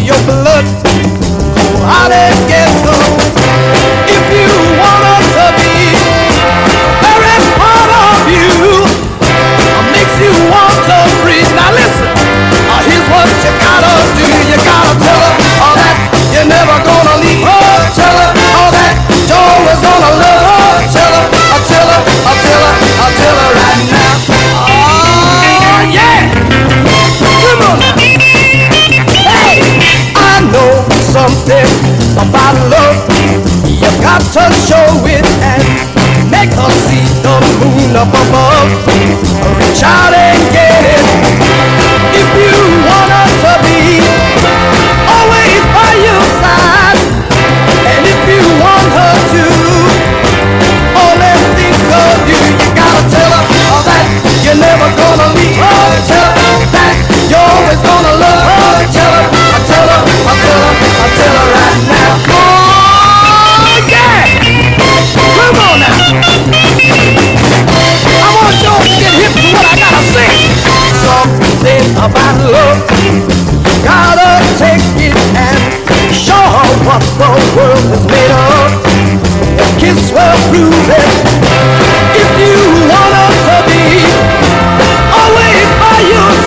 your blood. How they get through. If you want her to be very part of you, makes you want to breathe. Now listen, here's what you gotta do. You gotta tell her all that you're never gonna leave her. Tell her all that you're always gonna love her. Tell her, tell her, tell her, tell her right now. Oh yeah, come on now. Hey, I know something about love. You've got to show it and make her see the moon up above.